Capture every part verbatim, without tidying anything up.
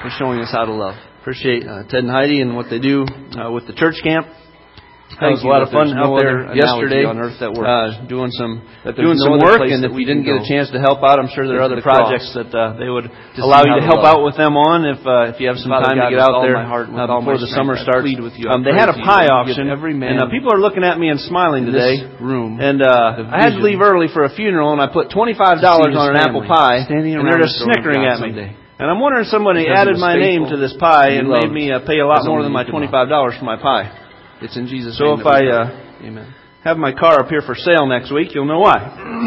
for showing us how to love. Appreciate uh, Ted and Heidi and what they do uh, with the church camp. That was a lot of fun out there yesterday on earth that we're uh, doing some doing some work, and if we didn't get a chance to help out, I'm sure there are other projects that uh, they would allow you to help out with them on if uh, if you have some time to get out there uh, before the summer starts. Um, they had a pie auction, and uh, people are looking at me and smiling today. And uh, I had to leave early for a funeral, and I put twenty-five dollars on an apple pie, and they're just snickering at me. And I'm wondering, somebody added my name to this pie and made me uh, pay a lot more than my twenty-five dollars for my pie. It's in Jesus' name. So if I uh, Amen. have my car up here for sale next week, you'll know why.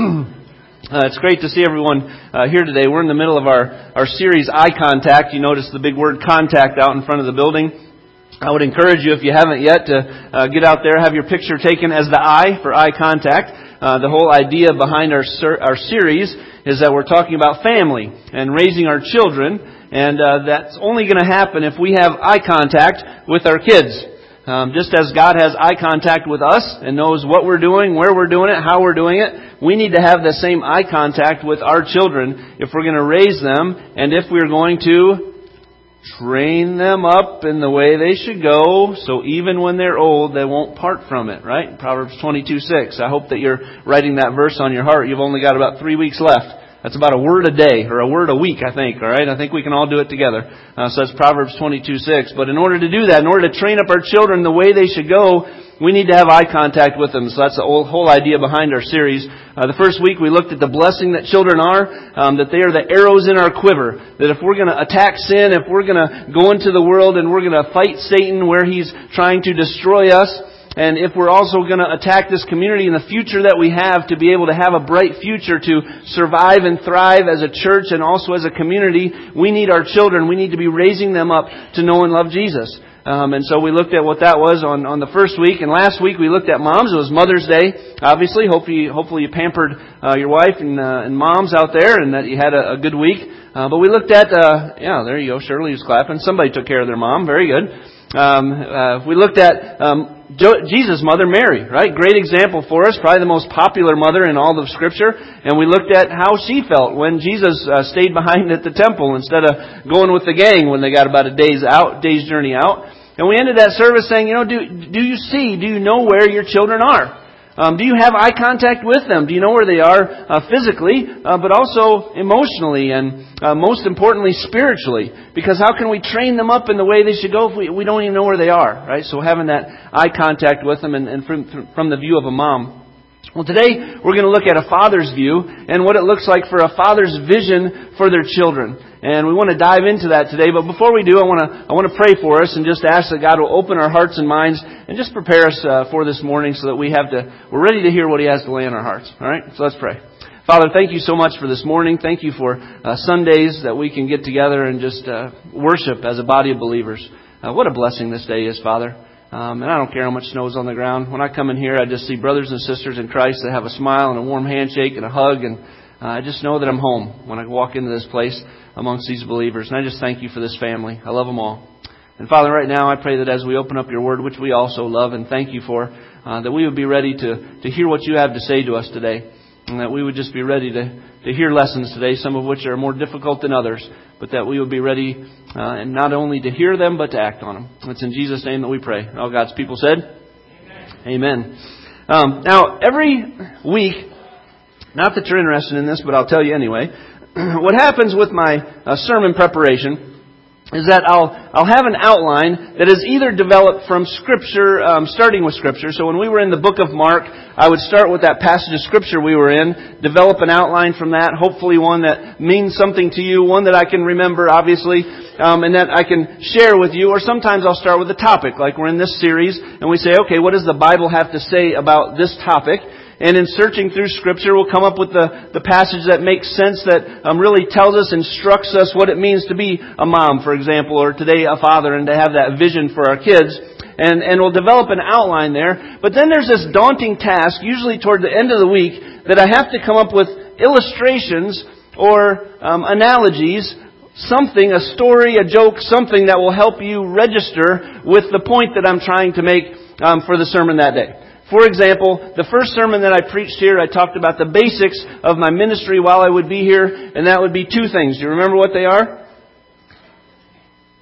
uh, it's great to see everyone uh, here today. We're in the middle of our, our series, Eye Contact. You notice the big word contact out in front of the building. I would encourage you, if you haven't yet, to uh, get out there, have your picture taken as the eye for eye contact. Uh, the whole idea behind our ser- our series is that we're talking about family and raising our children, and uh, that's only going to happen if we have eye contact with our kids. Um, just as God has eye contact with us and knows what we're doing, where we're doing it, how we're doing it, we need to have the same eye contact with our children if we're going to raise them and if we're going to train them up in the way they should go, so even when they're old, they won't part from it, right? Proverbs twenty-two six. I hope that you're writing that verse on your heart. You've only got about three weeks left. That's about a word a day, or a word a week, I think, all right? I think we can all do it together. Uh, so that's Proverbs twenty-two six. But in order to do that, in order to train up our children the way they should go, we need to have eye contact with them. So that's the whole, whole idea behind our series. Uh, the first week we looked at the blessing that children are, um, that they are the arrows in our quiver. That if we're going to attack sin, if we're going to go into the world and we're going to fight Satan where he's trying to destroy us, and if we're also going to attack this community and the future that we have to be able to have a bright future to survive and thrive as a church and also as a community, we need our children. We need to be raising them up to know and love Jesus. Um, and so we looked at what that was on, on the first week. And last week we looked at moms. It was Mother's Day, obviously. Hopefully, hopefully you pampered uh, your wife and, uh, and moms out there and that you had a, a good week. Uh, but we looked at, uh, yeah, there you go. Shirley was clapping. Somebody took care of their mom. Very good. Um, uh, we looked at um, Jesus' mother, Mary, right? Great example for us. Probably the most popular mother in all of Scripture. And we looked at how she felt when Jesus uh, stayed behind at the temple instead of going with the gang when they got about a day's out, day's journey out. And we ended that service saying, you know, do do you see, do you know where your children are? Um, do you have eye contact with them? Do you know where they are uh, physically, uh, but also emotionally and uh, most importantly, spiritually? Because how can we train them up in the way they should go if we, we don't even know where they are, right? So having that eye contact with them and, and from, from the view of a mom. Well, today we're going to look at a father's view and what it looks like for a father's vision for their children. And we want to dive into that today. But before we do, I want to I want to pray for us and just ask that God will open our hearts and minds and just prepare us uh, for this morning so that we have to we're ready to hear what He has to lay in our hearts. All right, so let's pray. Father, thank you so much for this morning. Thank you for uh, Sundays that we can get together and just uh, worship as a body of believers. Uh, what a blessing this day is, Father. Um, and I don't care how much snow is on the ground. When I come in here, I just see brothers and sisters in Christ that have a smile and a warm handshake and a hug. And uh, I just know that I'm home when I walk into this place amongst these believers. And I just thank you for this family. I love them all. And Father, right now I pray that as we open up your word, which we also love and thank you for, uh, that we would be ready to, to hear what you have to say to us today. And that we would just be ready to, to hear lessons today, some of which are more difficult than others. But that we would be ready uh, and not only to hear them, but to act on them. It's in Jesus' name that we pray. All God's people said, Amen. Amen. Um, now, every week, not that you're interested in this, but I'll tell you anyway. What happens with my uh, sermon preparation is that I'll I'll have an outline that is either developed from Scripture, um, starting with Scripture. So when we were in the book of Mark, I would start with that passage of Scripture we were in, develop an outline from that, hopefully one that means something to you, one that I can remember, obviously, um, and that I can share with you. Or sometimes I'll start with a topic, like we're in this series, and we say, okay, what does the Bible have to say about this topic? And in searching through Scripture, we'll come up with the, the passage that makes sense, that um, really tells us, instructs us what it means to be a mom, for example, or today a father, and to have that vision for our kids. And, and we'll develop an outline there. But then there's this daunting task, usually toward the end of the week, that I have to come up with illustrations or um, analogies, something, a story, a joke, something that will help you register with the point that I'm trying to make um, for the sermon that day. For example, the first sermon that I preached here, I talked about the basics of my ministry while I would be here, and that would be two things. Do you remember what they are?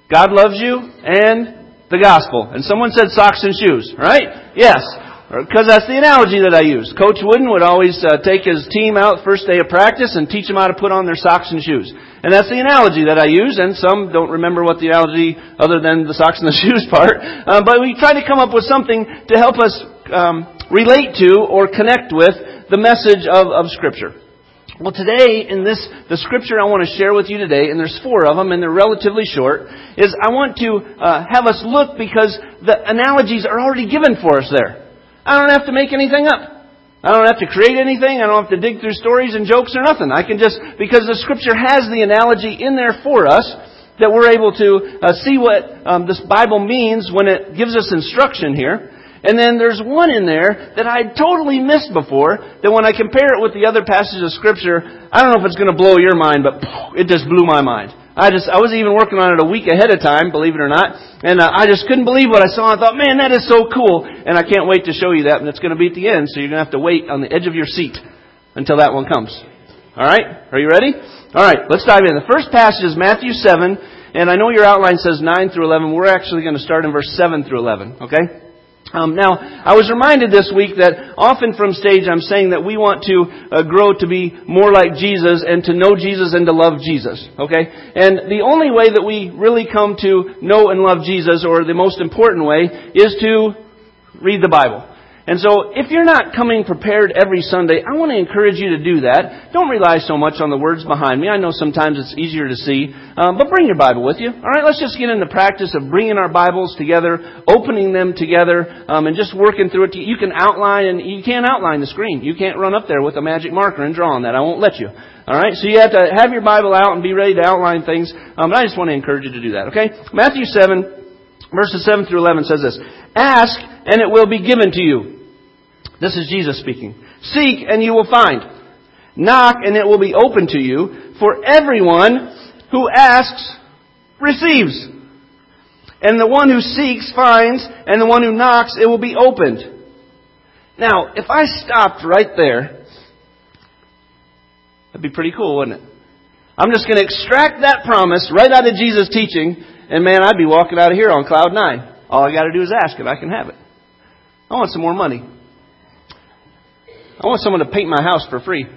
God loves you, and the gospel. And someone said socks and shoes, right? Yes. Because that's the analogy that I use. Coach Wooden would always uh, take his team out first day of practice and teach them how to put on their socks and shoes. And that's the analogy that I use, and some don't remember what the analogy other than the socks and the shoes part. Uh, but we try to come up with something to help us um, relate to or connect with the message of, of Scripture. Well, today, in this, the Scripture I want to share with you today, and there's four of them, and they're relatively short, is I want to uh, have us look because the analogies are already given for us there. I don't have to make anything up. I don't have to create anything. I don't have to dig through stories and jokes or nothing. I can just, because the Scripture has the analogy in there for us, that we're able to uh, see what um, this Bible means when it gives us instruction here. And then there's one in there that I totally missed before, that when I compare it with the other passages of Scripture, I don't know if it's going to blow your mind, but it just blew my mind. I just, I was even working on it a week ahead of time, believe it or not. And uh, I just couldn't believe what I saw. I thought, man, that is so cool. And I can't wait to show you that. And it's going to be at the end. So you're going to have to wait on the edge of your seat until that one comes. All right? Are you ready? All right. Let's dive in. The first passage is Matthew seven. And I know your outline says nine through eleven. We're actually going to start in verse seven through eleven. Okay? Um, now, I was reminded this week that often from stage I'm saying that we want to uh, grow to be more like Jesus and to know Jesus and to love Jesus. Okay? And the only way that we really come to know and love Jesus, or the most important way, is to read the Bible. And so, if you're not coming prepared every Sunday, I want to encourage you to do that. Don't rely so much on the words behind me. I know sometimes it's easier to see, um, but bring your Bible with you. All right, let's just get in the practice of bringing our Bibles together, opening them together, um, and just working through it. You can outline, and you can't outline the screen. You can't run up there with a magic marker and draw on that. I won't let you. All right, so you have to have your Bible out and be ready to outline things. Um, but I just want to encourage you to do that. Okay, Matthew seven, verses seven through eleven says this: "Ask, and it will be given to you." This is Jesus speaking. "Seek, and you will find. Knock, and it will be open to you. For everyone who asks receives. And the one who seeks finds, and the one who knocks, it will be opened." Now, if I stopped right there, that'd be pretty cool, wouldn't it? I'm just going to extract that promise right out of Jesus' teaching, and man, I'd be walking out of here on cloud nine. All I got to do is ask, and I can have it. I want some more money. I want someone to paint my house for free.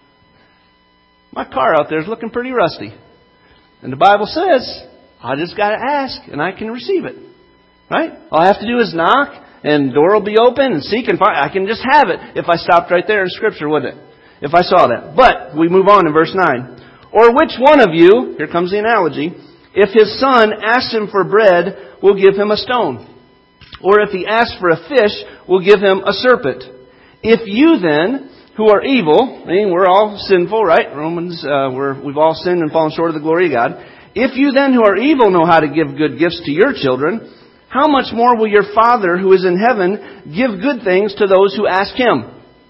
My car out there is looking pretty rusty. And the Bible says, I just got to ask and I can receive it. Right? All I have to do is knock and the door will be open, and seek and find. I can just have it if I stopped right there in Scripture, wouldn't it? If I saw that. But we move on in verse nine. "Or which one of you," here comes the analogy, "if his son asks him for bread, will give him a stone? Or if he asks for a fish, will give him a serpent? If you then, who are evil," I mean, we're all sinful, right? Romans, uh, we're, we've all sinned and fallen short of the glory of God. "If you then, who are evil, know how to give good gifts to your children, how much more will your Father who is in heaven give good things to those who ask Him?"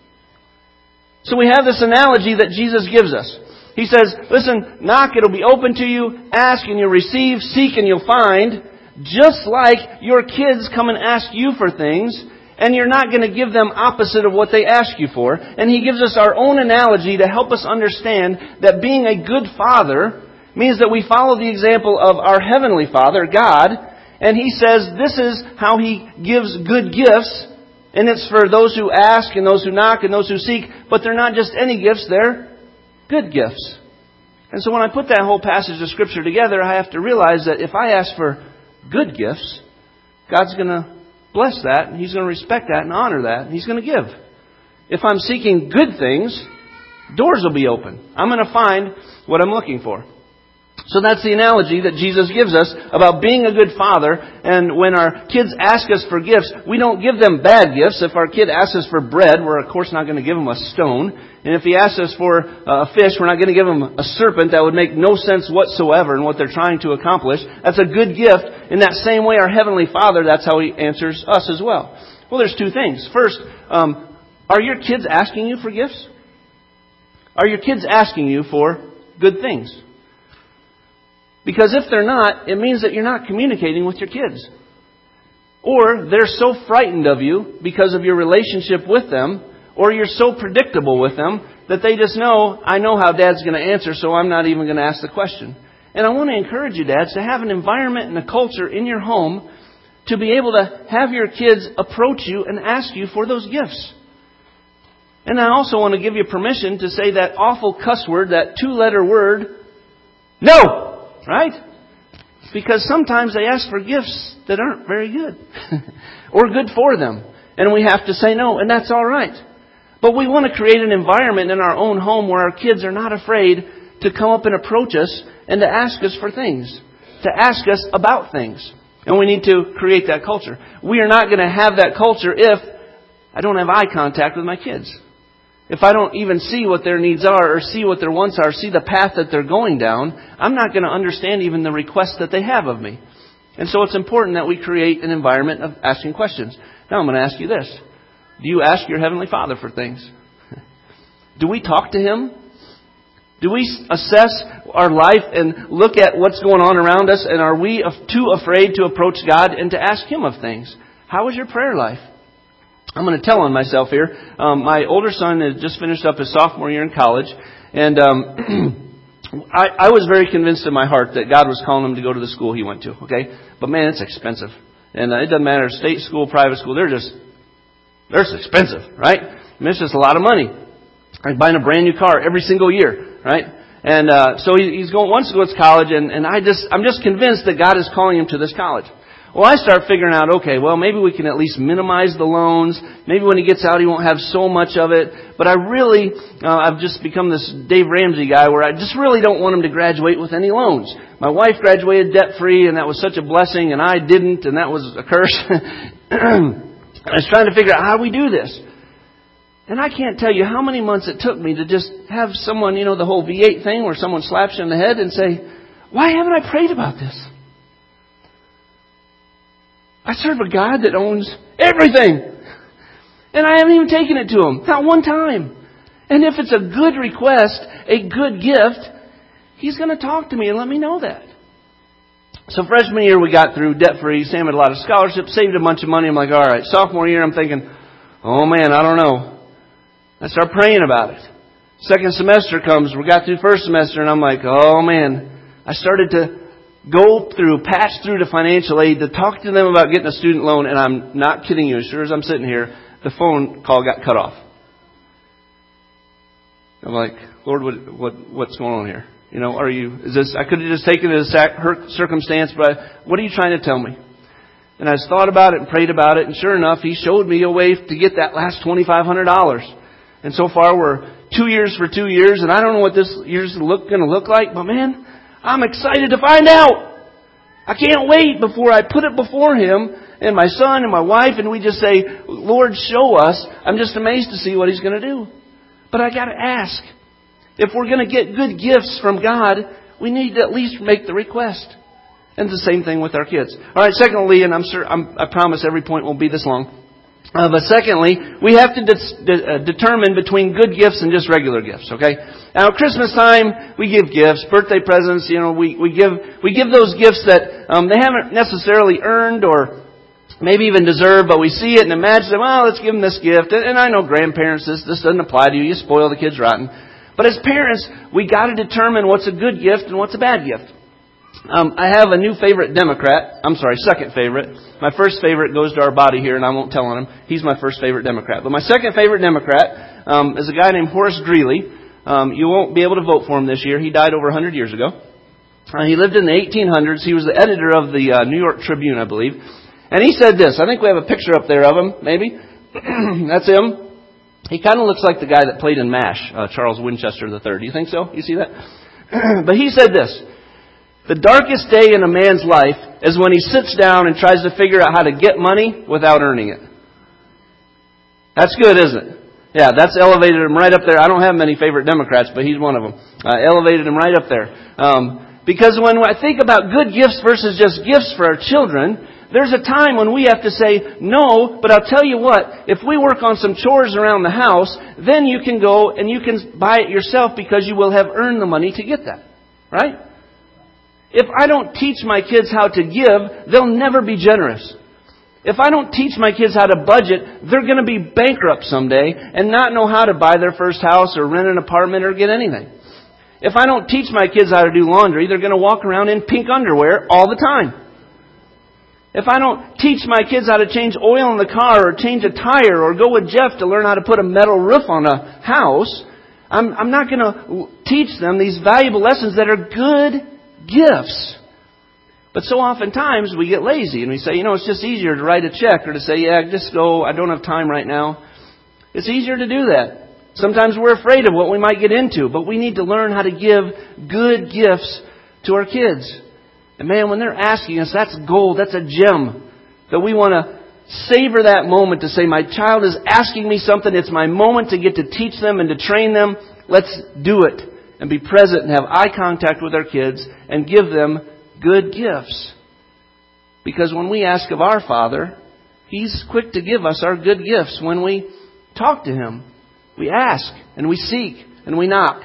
So we have this analogy that Jesus gives us. He says, listen, knock, it'll be open to you. Ask and you'll receive. Seek and you'll find. Just like your kids come and ask you for things, and you're not going to give them opposite of what they ask you for. And He gives us our own analogy to help us understand that being a good father means that we follow the example of our Heavenly Father, God. And He says this is how He gives good gifts. And it's for those who ask and those who knock and those who seek. But they're not just any gifts, they're good gifts. And so when I put that whole passage of Scripture together, I have to realize that if I ask for good gifts, God's going to bless that, and He's going to respect that and honor that, and He's going to give. If I'm seeking good things, doors will be open. I'm going to find what I'm looking for. So that's the analogy that Jesus gives us about being a good father. And when our kids ask us for gifts, we don't give them bad gifts. If our kid asks us for bread, we're of course not going to give him a stone. And if he asks us for a fish, we're not going to give him a serpent. That would make no sense whatsoever in what they're trying to accomplish. That's a good gift. In that same way, our Heavenly Father, that's how He answers us as well. Well, there's two things. First, um, are your kids asking you for gifts? Are your kids asking you for good things? Because if they're not, it means that you're not communicating with your kids. Or they're so frightened of you because of your relationship with them, or you're so predictable with them that they just know, I know how Dad's going to answer, so I'm not even going to ask the question. And I want to encourage you, dads, to have an environment and a culture in your home to be able to have your kids approach you and ask you for those gifts. And I also want to give you permission to say that awful cuss word, that two-letter word, no! Right? Because sometimes they ask for gifts that aren't very good or good for them. And we have to say no, and that's all right. But we want to create an environment in our own home where our kids are not afraid to come up and approach us and to ask us for things, to ask us about things. And we need to create that culture. We are not going to have that culture if I don't have eye contact with my kids. If I don't even see what their needs are or see what their wants are, see the path that they're going down, I'm not going to understand even the requests that they have of me. And so it's important that we create an environment of asking questions. Now I'm going to ask you this. Do you ask your Heavenly Father for things? Do we talk to Him? Do we assess our life and look at what's going on around us? And are we too afraid to approach God and to ask Him of things? How is your prayer life? I'm going to tell on myself here. Um, my older son has just finished up his sophomore year in college. And um, I, I was very convinced in my heart that God was calling him to go to the school he went to. Okay, but man, it's expensive. And uh, it doesn't matter, state school, private school, they're just, they're just expensive, right? I mean, it's just a lot of money. Like buying a brand new car every single year, right? And uh, so he, he's going wants to go to college, and, and I just I'm just convinced that God is calling him to this college. Well, I start figuring out, okay, well, maybe we can at least minimize the loans. Maybe when he gets out, he won't have so much of it. But I really, uh, I've just become this Dave Ramsey guy where I just really don't want him to graduate with any loans. My wife graduated debt-free, and that was such a blessing, and I didn't, and that was a curse. I was trying to figure out how do we do this. And I can't tell you how many months it took me to just have someone, you know, the whole V eight thing where someone slaps you in the head and say, why haven't I prayed about this? I serve a God that owns everything. And I haven't even taken it to Him. Not one time. And if it's a good request, a good gift, He's going to talk to me and let me know that. So freshman year we got through debt-free. Sam had a lot of scholarships, saved a bunch of money. I'm like, all right. Sophomore year I'm thinking, oh man, I don't know. I start praying about it. Second semester comes. We got through first semester and I'm like, oh man. I started to go through, patch through to financial aid to talk to them about getting a student loan. And I'm not kidding you. As sure as I'm sitting here, the phone call got cut off. I'm like, Lord, what, what what's going on here? You know, are you, is this, I could have just taken it as a circumstance, but what are you trying to tell me? And I just thought about it and prayed about it. And sure enough, He showed me a way to get that last twenty-five hundred dollars. And so far we're two years for two years. And I don't know what this year's look, going to look like. But man, I'm excited to find out. I can't wait before I put it before Him and my son and my wife. And we just say, Lord, show us. I'm just amazed to see what He's going to do. But I got to ask. If we're going to get good gifts from God, we need to at least make the request. And the same thing with our kids. All right, secondly, and I'm sure, I'm, I promise every point won't be this long. Uh, but secondly, we have to de- de- uh, determine between good gifts and just regular gifts, okay? Now, at Christmas time, we give gifts, birthday presents, you know, we, we give, we give those gifts that, um, they haven't necessarily earned or maybe even deserve, but we see it and imagine, well, let's give them this gift. And, and I know grandparents, this, this doesn't apply to you. You spoil the kids rotten. But as parents, we got to determine what's a good gift and what's a bad gift. Um, I have a new favorite Democrat. I'm sorry, second favorite. My first favorite goes to our body here, and I won't tell on him. He's my first favorite Democrat. But my second favorite Democrat um, is a guy named Horace Greeley. Um, you won't be able to vote for him this year. He died over one hundred years ago. Uh, he lived in the eighteen hundreds. He was the editor of the uh, New York Tribune, I believe. And he said this. I think we have a picture up there of him, maybe. That's him. He kind of looks like the guy that played in MASH, uh, Charles Winchester the third. Do you think so? You see that? But he said this. The darkest day in a man's life is when he sits down and tries to figure out how to get money without earning it. That's good, isn't it? Yeah, that's elevated him right up there. I don't have many favorite Democrats, but he's one of them. Uh, elevated him right up there. Um, because when I think about good gifts versus just gifts for our children, there's a time when we have to say, no, but I'll tell you what, if we work on some chores around the house, then you can go and you can buy it yourself because you will have earned the money to get that. Right? If I don't teach my kids how to give, they'll never be generous. If I don't teach my kids how to budget, they're going to be bankrupt someday and not know how to buy their first house or rent an apartment or get anything. If I don't teach my kids how to do laundry, they're going to walk around in pink underwear all the time. If I don't teach my kids how to change oil in the car or change a tire or go with Jeff to learn how to put a metal roof on a house, I'm, I'm not going to teach them these valuable lessons that are good gifts. But so oftentimes we get lazy and we say, you know, it's just easier to write a check or to say, yeah, just go, I don't have time right now. It's easier to do that. Sometimes we're afraid of what we might get into, but we need to learn how to give good gifts to our kids. And man, when they're asking us, that's gold, that's a gem that we want to savor that moment to say, my child is asking me something. It's my moment to get to teach them and to train them. Let's do it and be present and have eye contact with our kids and give them good gifts. Because when we ask of our Father, He's quick to give us our good gifts when we talk to Him. We ask and we seek and we knock.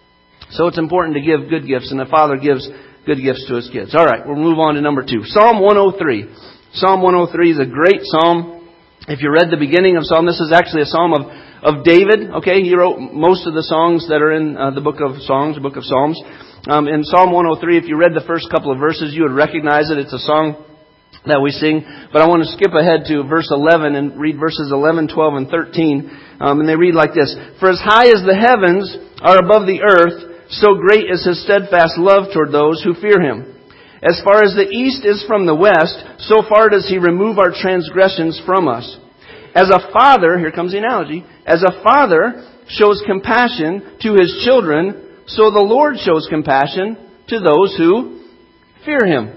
So it's important to give good gifts, and the Father gives good gifts to His kids. All right, we'll move on to number two. Psalm one oh three. Psalm one oh three is a great psalm. If you read the beginning of Psalm, this is actually a psalm of, of David. Okay, he wrote most of the songs that are in uh, the book of Songs, the book of Psalms. Um, in Psalm one oh three, if you read the first couple of verses, you would recognize it. It's a song that we sing. But I want to skip ahead to verse eleven and read verses eleven, twelve, and thirteen. Um, and they read like this. For as high as the heavens are above the earth, so great is His steadfast love toward those who fear Him. As far as the east is from the west, so far does He remove our transgressions from us. As a father, here comes the analogy, as a father shows compassion to his children, so the Lord shows compassion to those who fear Him.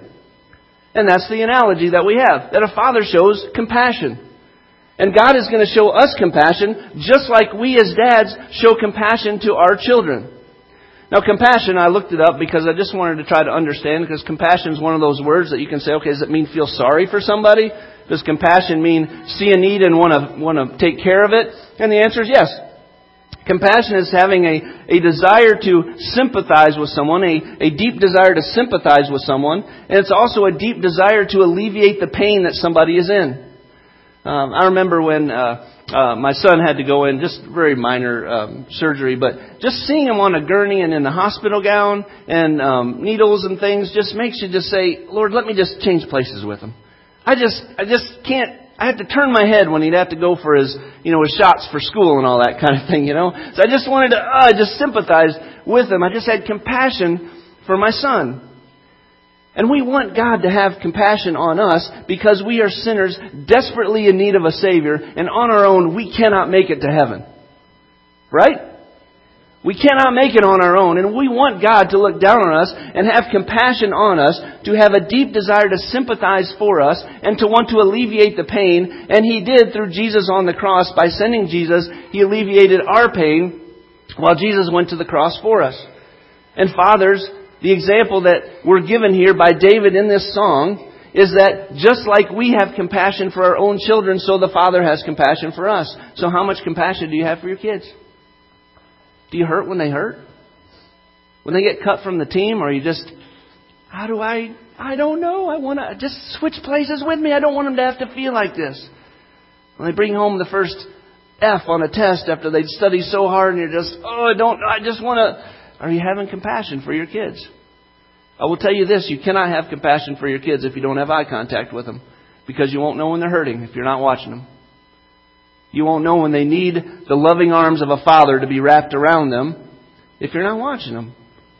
And that's the analogy that we have, that a father shows compassion. And God is going to show us compassion just like we as dads show compassion to our children. Now, compassion, I looked it up because I just wanted to try to understand, because compassion is one of those words that you can say, okay, does it mean feel sorry for somebody? Does compassion mean see a need and want to want to take care of it? And the answer is yes. Compassion is having a, a desire to sympathize with someone, a, a deep desire to sympathize with someone, and it's also a deep desire to alleviate the pain that somebody is in. Um, I remember when uh, uh, my son had to go in, just very minor um, surgery, but just seeing him on a gurney and in the hospital gown and um, needles and things just makes you just say, Lord, let me just change places with him. I just, I just can't. I had to turn my head when he'd have to go for his, you know, his shots for school and all that kind of thing, you know. So I just wanted to, uh, just sympathize with him. I just had compassion for my son. And we want God to have compassion on us because we are sinners desperately in need of a Savior, and on our own we cannot make it to heaven. Right? We cannot make it on our own, and we want God to look down on us and have compassion on us, to have a deep desire to sympathize for us and to want to alleviate the pain. And He did through Jesus on the cross. By sending Jesus, He alleviated our pain while Jesus went to the cross for us. And fathers, the example that we're given here by David in this song is that just like we have compassion for our own children, so the Father has compassion for us. So how much compassion do you have for your kids? Do you hurt when they hurt? When they get cut from the team? Or you just, how do I, I don't know. I want to just switch places with me. I don't want them to have to feel like this. When they bring home the first F on a test after they'd studied so hard and you're just, oh, I don't, I just want to. Are you having compassion for your kids? I will tell you this, you cannot have compassion for your kids if you don't have eye contact with them. Because you won't know when they're hurting if you're not watching them. You won't know when they need the loving arms of a father to be wrapped around them if you're not watching them.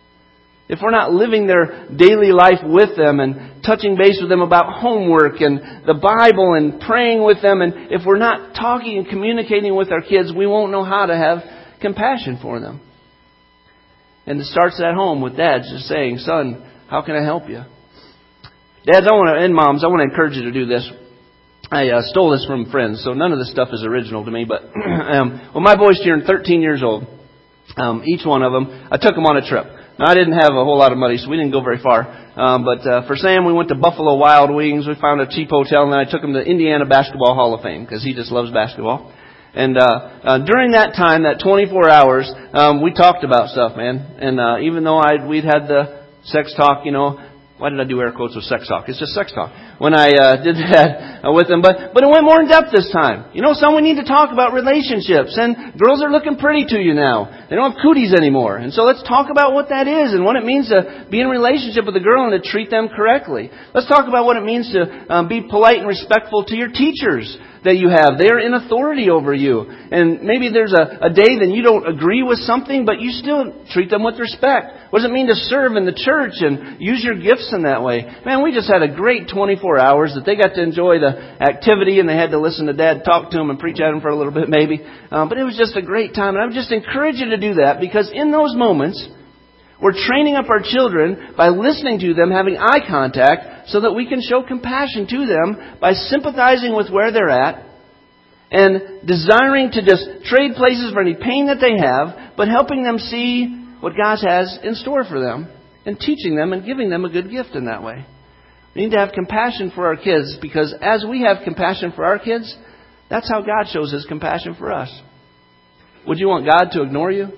If we're not living their daily life with them and touching base with them about homework and the Bible and praying with them, and if we're not talking and communicating with our kids, we won't know how to have compassion for them. And it starts at home with dads just saying, son, how can I help you? Dads, I want to, and moms, I want to encourage you to do this. I uh, stole this from friends, so none of this stuff is original to me. But um, when my boys turned thirteen years old, um, each one of them, I took them on a trip. Now, I didn't have a whole lot of money, so we didn't go very far. Um, but uh, for Sam, we went to Buffalo Wild Wings. We found a cheap hotel, and then I took him to Indiana Basketball Hall of Fame because he just loves basketball. And uh, uh, during that time, that twenty-four hours, um, we talked about stuff, man. And uh, even though I'd, we'd had the sex talk, you know, Why did I do air quotes with sex talk? It's just sex talk. When I uh, did that uh, with them. But but it went more in depth this time. You know, son, we need to talk about relationships. And girls are looking pretty to you now. They don't have cooties anymore. And so let's talk about what that is and what it means to be in a relationship with a girl and to treat them correctly. Let's talk about what it means to um, be polite and respectful to your teachers that you have. They are in authority over you. And maybe there's a, a day that you don't agree with something, but you still treat them with respect. What does it mean to serve in the church and use your gifts in that way? Man, we just had a great twenty-four hours that they got to enjoy the activity, and they had to listen to Dad talk to them and preach at them for a little bit maybe. Um, but it was just a great time. And I would just encourage you to do that, because in those moments, we're training up our children by listening to them, having eye contact, so that we can show compassion to them by sympathizing with where they're at and desiring to just trade places for any pain that they have, but helping them see what God has in store for them and teaching them and giving them a good gift in that way. We need to have compassion for our kids, because as we have compassion for our kids, that's how God shows His compassion for us. Would you want God to ignore you? Do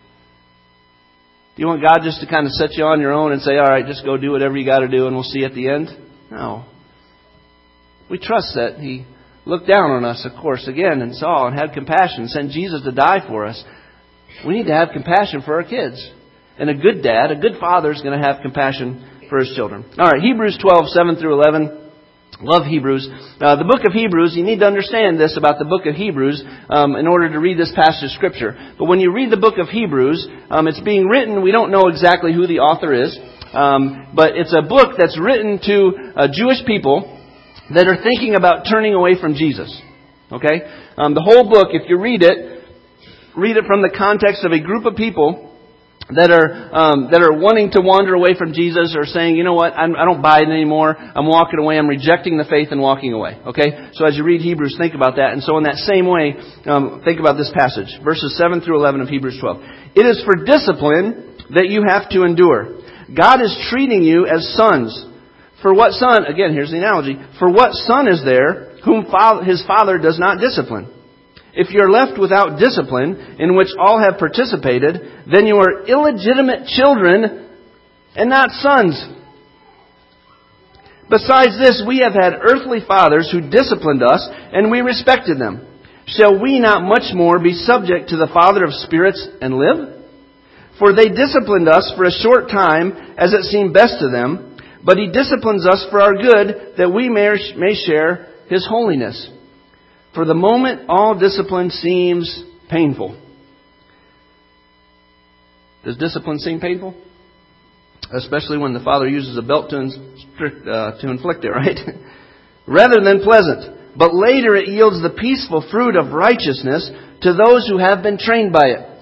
you want God just to kind of set you on your own and say, all right, just go do whatever you got to do and we'll see you at the end? No. We trust that He looked down on us, of course, again, and saw and had compassion, sent Jesus to die for us. We need to have compassion for our kids. And a good dad, a good father is going to have compassion for his children. All right, Hebrews twelve, seven through eleven. Love Hebrews. Uh, the book of Hebrews, you need to understand this about the book of Hebrews um, in order to read this passage of Scripture. But when you read the book of Hebrews, um, it's being written, we don't know exactly who the author is, um, but it's a book that's written to uh, Jewish people that are thinking about turning away from Jesus. Okay? Um, the whole book, if you read it, read it from the context of a group of people that are um, that are wanting to wander away from Jesus, or saying, you know what, I'm, I don't buy it anymore. I'm walking away. I'm rejecting the faith and walking away. Okay? So as you read Hebrews, think about that. And so in that same way, um, think about this passage. Verses seven through eleven of Hebrews twelve. It is for discipline that you have to endure. God is treating you as sons. For what son, again, here's the analogy. For what son is there whom his father does not discipline? If you're left without discipline, in which all have participated, then you are illegitimate children and not sons. Besides this, we have had earthly fathers who disciplined us, and we respected them. Shall we not much more be subject to the Father of spirits and live? For they disciplined us for a short time, as it seemed best to them, but He disciplines us for our good, that we may share His holiness. For the moment, all discipline seems painful. Does discipline seem painful? Especially when the father uses a belt to, instrict, uh, to inflict it, right? Rather than pleasant. But later it yields the peaceful fruit of righteousness to those who have been trained by it.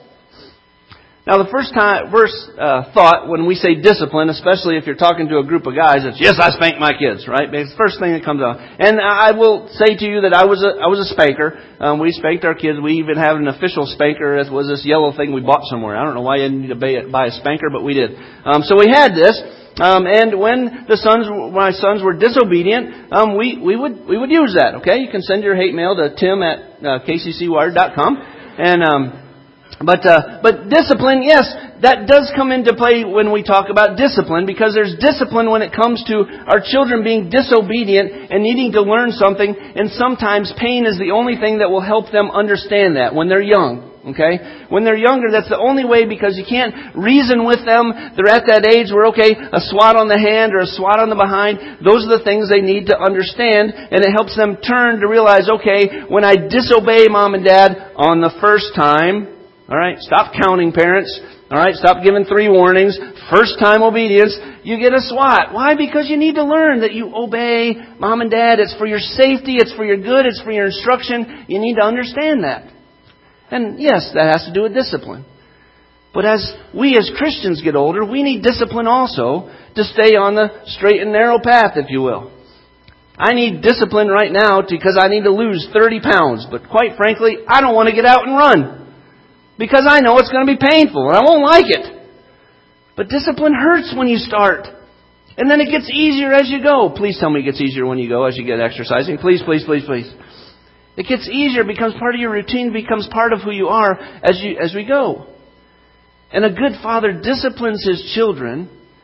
Now, the first time, first uh, thought when we say discipline, especially if you're talking to a group of guys, it's, yes, I spank my kids, right? It's the first thing that comes out. And I will say to you that I was a, I was a spanker. Um, we spanked our kids. We even have an official spanker. It was this yellow thing we bought somewhere. I don't know why you didn't need to buy a spanker, but we did. Um, so we had this. Um, and when the sons, my sons were disobedient, um, we, we would, we would use that, okay? You can send your hate mail to tim at uh, k c c wired dot com. And, um, But uh, but discipline, yes, that does come into play when we talk about discipline, because there's discipline when it comes to our children being disobedient and needing to learn something, and sometimes pain is the only thing that will help them understand that when they're young. Okay? When they're younger, that's the only way, because you can't reason with them. They're at that age where, okay, a swat on the hand or a swat on the behind, those are the things they need to understand, and it helps them turn to realize, okay, when I disobey mom and dad on the first time, all right, stop counting, parents. All right, stop giving three warnings. First time obedience, you get a swat. Why? Because you need to learn that you obey mom and dad. It's for your safety. It's for your good. It's for your instruction. You need to understand that. And yes, that has to do with discipline. But as we as Christians get older, we need discipline also to stay on the straight and narrow path, if you will. I need discipline right now because I need to lose thirty pounds. But quite frankly, I don't want to get out and run, because I know it's going to be painful and I won't like it. But discipline hurts when you start. And then it gets easier as you go. Please tell me it gets easier when you go, as you get exercising. Please, please, please, please. It gets easier, becomes part of your routine, becomes part of who you are as you as we go. And a good father disciplines his children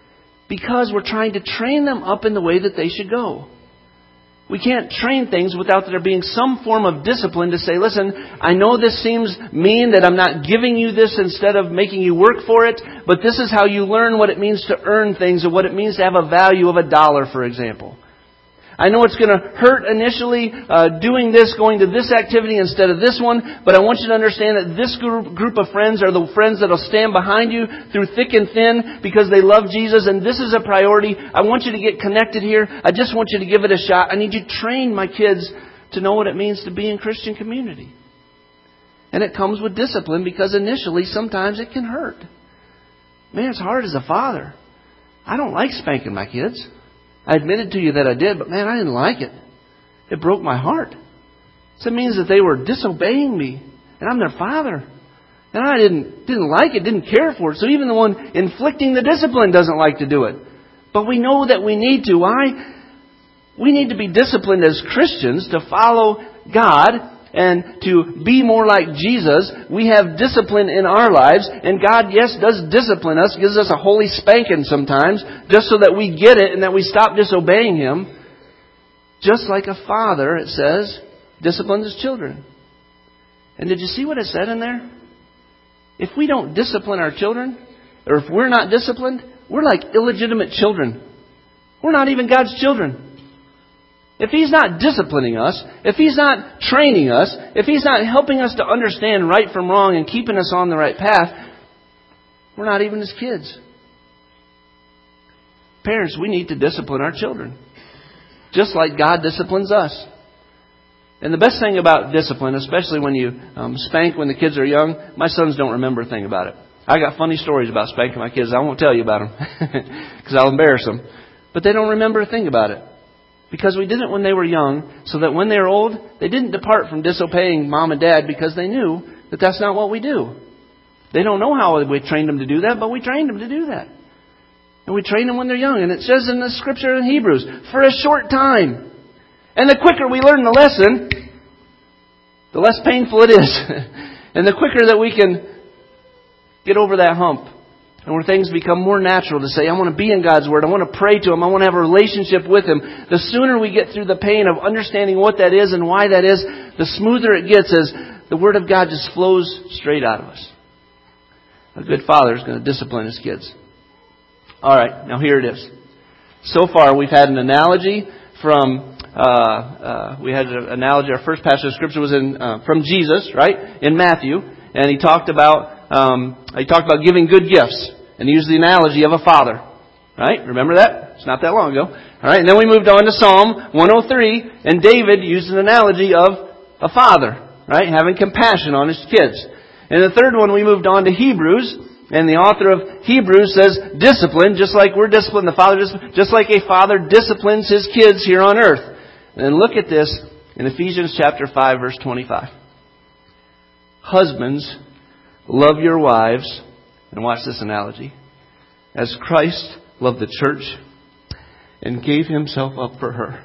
because we're trying to train them up in the way that they should go. We can't train things without there being some form of discipline to say, listen, I know this seems mean that I'm not giving you this instead of making you work for it, but this is how you learn what it means to earn things and what it means to have a value of a dollar, for example. I know it's going to hurt initially uh, doing this, going to this activity instead of this one, but I want you to understand that this group, group of friends are the friends that will stand behind you through thick and thin because they love Jesus, and this is a priority. I want you to get connected here. I just want you to give it a shot. I need you to train my kids to know what it means to be in Christian community. And it comes with discipline because initially sometimes it can hurt. Man, it's hard as a father. I don't like spanking my kids. I admitted to you that I did, but man, I didn't like it. It broke my heart. So it means that they were disobeying me, and I'm their father. And I didn't didn't like it, didn't care for it. So even the one inflicting the discipline doesn't like to do it. But we know that we need to. Why? We need to be disciplined as Christians to follow God and to be more like Jesus. We have discipline in our lives. And God, yes, does discipline us, gives us a holy spanking sometimes, just so that we get it and that we stop disobeying Him. Just like a father, it says, disciplines his children. And did you see what it said in there? If we don't discipline our children, or if we're not disciplined, we're like illegitimate children. We're not even God's children. If He's not disciplining us, if He's not training us, if He's not helping us to understand right from wrong and keeping us on the right path, we're not even His kids. Parents, we need to discipline our children, just like God disciplines us. And the best thing about discipline, especially when you um, spank when the kids are young, my sons don't remember a thing about it. I got funny stories about spanking my kids. I won't tell you about them because I'll embarrass them. But they don't remember a thing about it. Because we did it when they were young, so that when they were old, they didn't depart from disobeying mom and dad because they knew that that's not what we do. They don't know how we trained them to do that, but we trained them to do that. And we train them when they're young. And it says in the scripture in Hebrews, for a short time. And the quicker we learn the lesson, the less painful it is. And the quicker that we can get over that hump. And where things become more natural to say, I want to be in God's Word. I want to pray to Him. I want to have a relationship with Him. The sooner we get through the pain of understanding what that is and why that is, the smoother it gets as the Word of God just flows straight out of us. A good father is going to discipline his kids. All right, now here it is. So far we've had an analogy from, uh, uh, we had an analogy, our first passage of Scripture was in uh, from Jesus, right, in Matthew. And he talked about um, he talked about giving good gifts. And he used the analogy of a father. Right? Remember that? It's not that long ago. All right. And then we moved on to Psalm one oh three. And David used an analogy of a father. Right? Having compassion on his kids. And the third one we moved on to Hebrews. And the author of Hebrews says discipline, just like we're disciplined. The father, just like a father disciplines his kids here on earth. And look at this in Ephesians chapter five, verse twenty-five. Husbands, love your wives. And watch this analogy. As Christ loved the church and gave Himself up for her.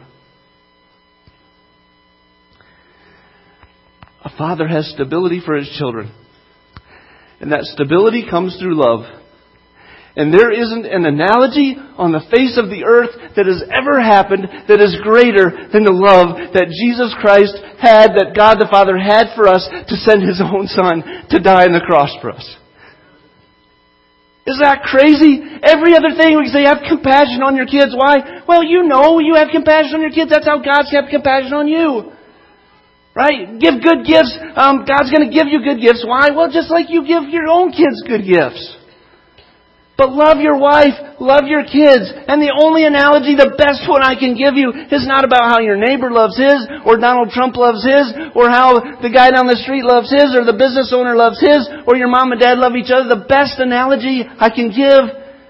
A father has stability for his children. And that stability comes through love. And there isn't an analogy on the face of the earth that has ever happened that is greater than the love that Jesus Christ had, that God the Father had for us to send His own Son to die on the cross for us. Isn't that crazy? Every other thing we say, have compassion on your kids. Why? Well, you know you have compassion on your kids. That's how God's got compassion on you. Right? Give good gifts. Um, God's going to give you good gifts. Why? Well, just like you give your own kids good gifts. But love your wife, love your kids. And the only analogy, the best one I can give you, is not about how your neighbor loves his, or Donald Trump loves his, or how the guy down the street loves his, or the business owner loves his, or your mom and dad love each other. The best analogy I can give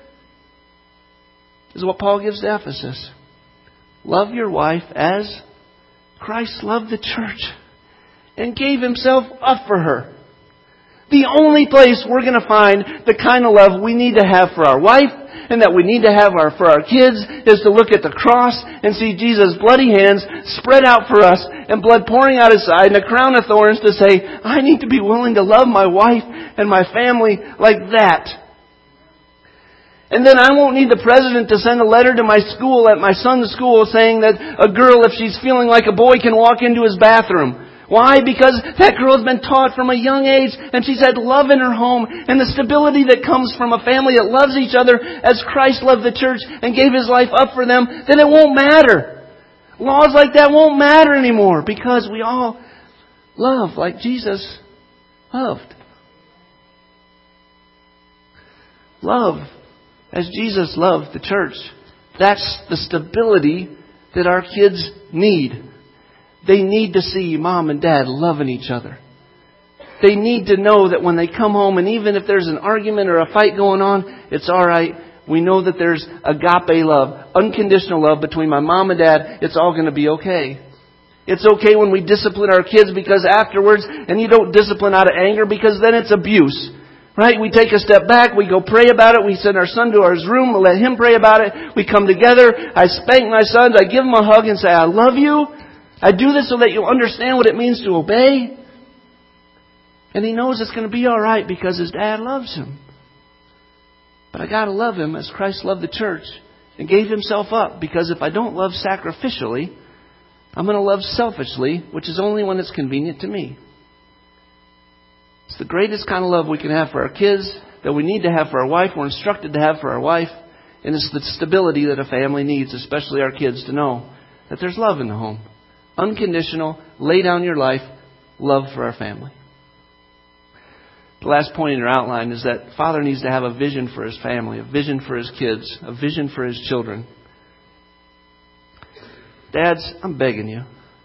is what Paul gives to Ephesus. Love your wife as Christ loved the church and gave Himself up for her. The only place we're going to find the kind of love we need to have for our wife and that we need to have our, for our kids is to look at the cross and see Jesus' bloody hands spread out for us and blood pouring out His side and a crown of thorns to say, I need to be willing to love my wife and my family like that. And then I won't need the president to send a letter to my school, at my son's school, saying that a girl, if she's feeling like a boy, can walk into his bathroom. Why? Because that girl has been taught from a young age, and she's had love in her home, and the stability that comes from a family that loves each other as Christ loved the church and gave His life up for them, then it won't matter. Laws like that won't matter anymore, because we all love like Jesus loved. Love as Jesus loved the church. That's the stability that our kids need. They need to see mom and dad loving each other. They need to know that when they come home, and even if there's an argument or a fight going on, it's all right. We know that there's agape love, unconditional love between my mom and dad. It's all going to be okay. It's okay when we discipline our kids, because afterwards, and you don't discipline out of anger, because then it's abuse. Right? We take a step back. We go pray about it. We send our son to his room. We let him pray about it. We come together. I spank my sons. I give them a hug and say, I love you. I do this so that you'll understand what it means to obey. And he knows it's going to be all right because his dad loves him. But I got to love him as Christ loved the church and gave Himself up. Because if I don't love sacrificially, I'm going to love selfishly, which is only when it's convenient to me. It's the greatest kind of love we can have for our kids, that we need to have for our wife, we're instructed to have for our wife. And it's the stability that a family needs, especially our kids, to know that there's love in the home. Unconditional, lay down your life, love for our family. The last point in your outline is that father needs to have a vision for his family, a vision for his kids, a vision for his children. Dads, I'm begging you.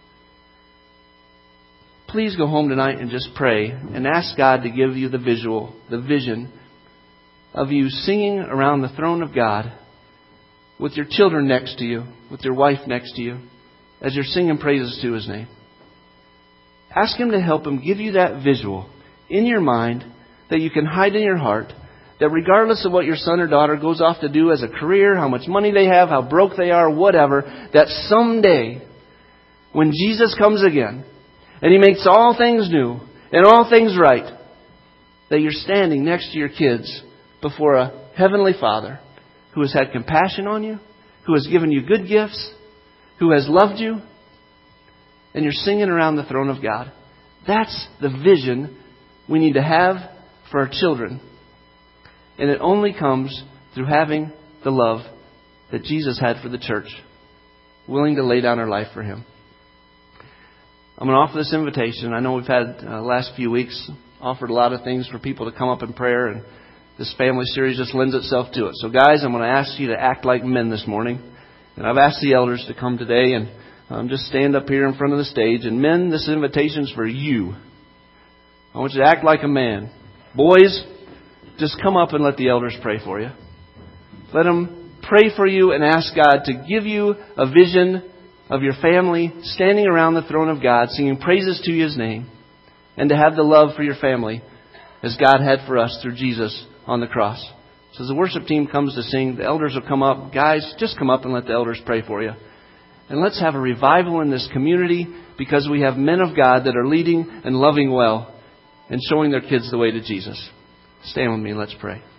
Please go home tonight and just pray and ask God to give you the visual, the vision of you singing around the throne of God with your children next to you, with your wife next to you, as you're singing praises to His name. Ask Him to help Him give you that visual in your mind that you can hide in your heart, that regardless of what your son or daughter goes off to do as a career, how much money they have, how broke they are, whatever, that someday when Jesus comes again and He makes all things new and all things right, that you're standing next to your kids before a heavenly Father who has had compassion on you, who has given you good gifts, who has loved you, and you're singing around the throne of God. That's the vision we need to have for our children. And it only comes through having the love that Jesus had for the church, willing to lay down our life for Him. I'm going to offer this invitation. I know we've had uh, last few weeks offered a lot of things for people to come up in prayer, and this family series just lends itself to it. So guys, I'm going to ask you to act like men this morning. And I've asked the elders to come today and um, just stand up here in front of the stage. And men, this invitation's for you. I want you to act like a man. Boys, just come up and let the elders pray for you. Let them pray for you and ask God to give you a vision of your family standing around the throne of God, singing praises to His name, and to have the love for your family as God had for us through Jesus on the cross. So as the worship team comes to sing, the elders will come up. Guys, just come up and let the elders pray for you. And let's have a revival in this community, because we have men of God that are leading and loving well and showing their kids the way to Jesus. Stand with me and let's pray.